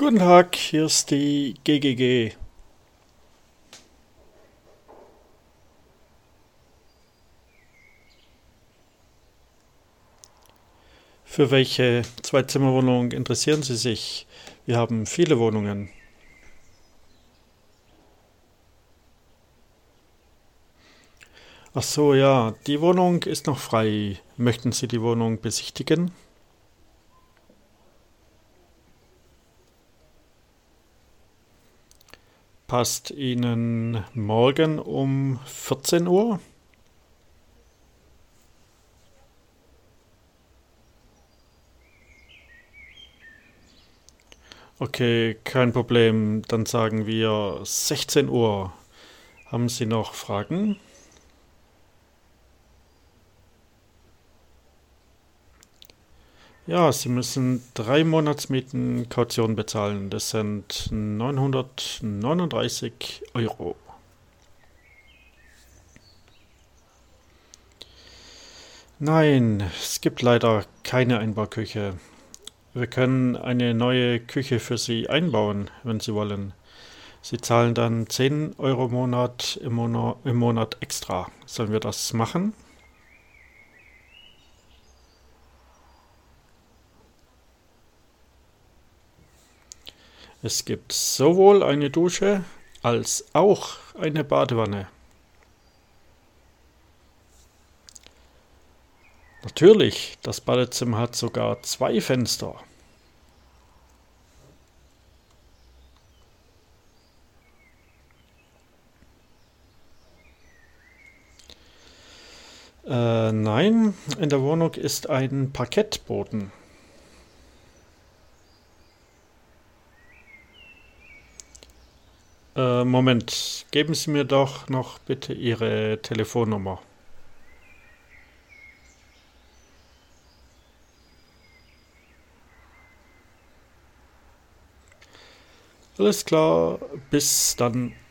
Guten Tag, hier ist die GGG. Für welche Zweizimmerwohnung interessieren Sie sich? Wir haben viele Wohnungen. Ach so, ja, die Wohnung ist noch frei. Möchten Sie die Wohnung besichtigen? Passt Ihnen morgen um 14 Uhr? Okay, kein Problem. Dann sagen wir 16 Uhr. Haben Sie noch Fragen? Ja, Sie müssen 3 Monatsmieten Kaution bezahlen. Das sind 939 Euro. Nein, es gibt leider keine Einbauküche. Wir können eine neue Küche für Sie einbauen, wenn Sie wollen. Sie zahlen dann 10 Euro im Monat extra. Sollen wir das machen? Es gibt sowohl eine Dusche als auch eine Badewanne. Natürlich, das Badezimmer hat sogar zwei Fenster. Nein, in der Wohnung ist ein Parkettboden. Moment, geben Sie mir doch noch bitte Ihre Telefonnummer. Alles klar, bis dann.